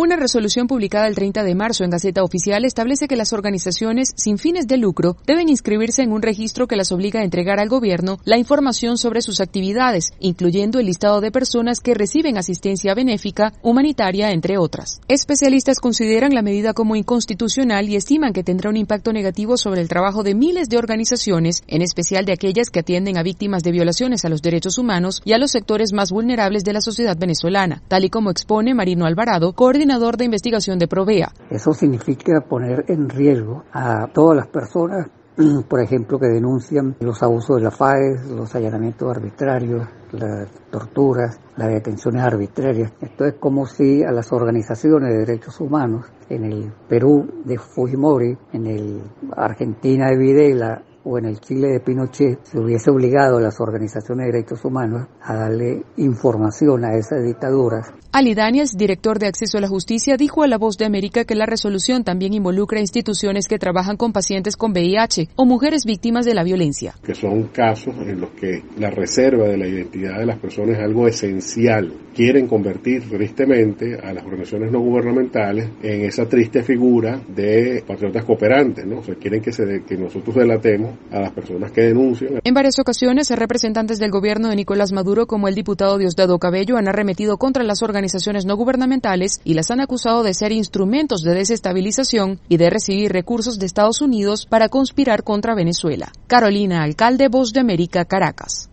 Una resolución publicada el 30 de marzo en Gaceta Oficial establece que las organizaciones sin fines de lucro deben inscribirse en un registro que las obliga a entregar al gobierno la información sobre sus actividades, incluyendo el listado de personas que reciben asistencia benéfica, humanitaria, entre otras. Especialistas consideran la medida como inconstitucional y estiman que tendrá un impacto negativo sobre el trabajo de miles de organizaciones, en especial de aquellas que atienden a víctimas de violaciones a los derechos humanos y a los sectores más vulnerables de la sociedad venezolana, tal y como expone Marino Alvarado, coordinador de investigación de Provea. Eso significa poner en riesgo a todas las personas, por ejemplo, que denuncian los abusos de la FAES, los allanamientos arbitrarios, las torturas, las detenciones arbitrarias. Esto es como si a las organizaciones de derechos humanos en el Perú de Fujimori, en el Argentina de Videla o en el Chile de Pinochet, se hubiese obligado a las organizaciones de derechos humanos a darle información a esas dictaduras. Ali Daniels, director de Acceso a la Justicia, dijo a La Voz de América que la resolución también involucra instituciones que trabajan con pacientes con VIH o mujeres víctimas de la violencia. Que son casos en los que la reserva de la identidad de las personas es algo esencial. Quieren convertir tristemente a las organizaciones no gubernamentales en esa triste figura de patriotas cooperantes, ¿no? O sea, quieren que nosotros delatemos a las personas que denuncian. En varias ocasiones, representantes del gobierno de Nicolás Maduro, como el diputado Diosdado Cabello, han arremetido contra las organizaciones no gubernamentales y las han acusado de ser instrumentos de desestabilización y de recibir recursos de Estados Unidos para conspirar contra Venezuela. Carolina Alcalde, Voz de América, Caracas.